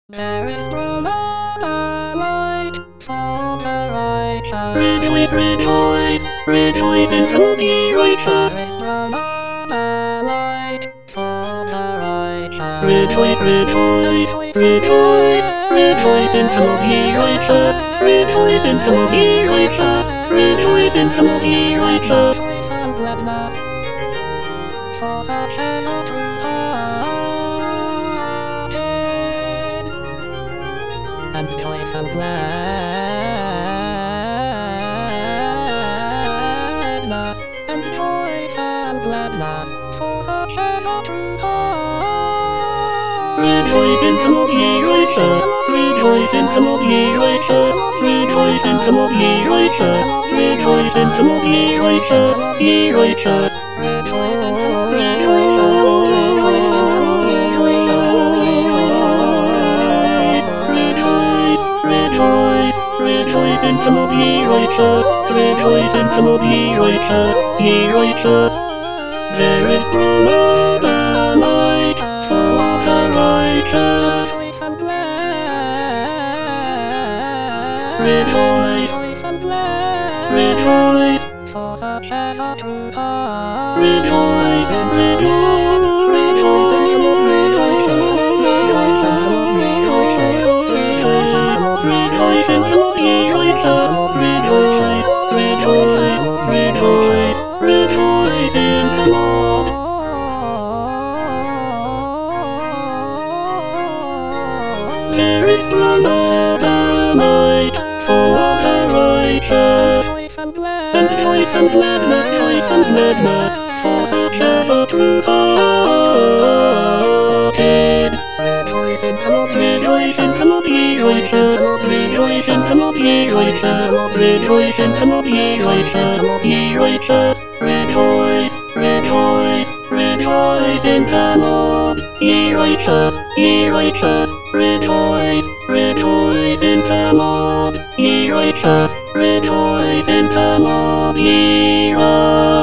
There is from the light for the righteous. Rejoice, rejoice, rejoice in the righteous. There is from the light for the righteous. Rejoice, rejoice, rejoice, rejoice in the righteous. Rejoice in the righteous. Rejoice in the righteous. And gladness, for such as are true. And joy and gladness, and joy and gladness, for such as are true heart. Rejoice in the righteous, rejoice in the righteous, rejoice in the righteous, rejoice in the righteous, ye righteous, rejoice in the righteous. Rejoice in the ye righteous, rejoice in the ye righteous, ye righteous. There is from the light for the righteous. Rejoice, rejoice, for such as are true heart. Rejoice, rejoice, rejoice in the righteous, rejoice in the righteous, rejoice in the rejoice, rejoice, rejoice, rejoice in the Lord. There is from the night for the righteous, and joy and gladness, joy and gladness, for such as are true hearted. Rejoice in the Lord, rejoice in the Lord, ye righteous, rejoice in the Lord, ye righteous, rejoice in the Lord, ye righteous, ye righteous, rejoice, rejoice, rejoice in the Lord, ye righteous, ye righteous, rejoice, rejoice in the Lord, ye righteous, rejoice in the Lord, ye righteous.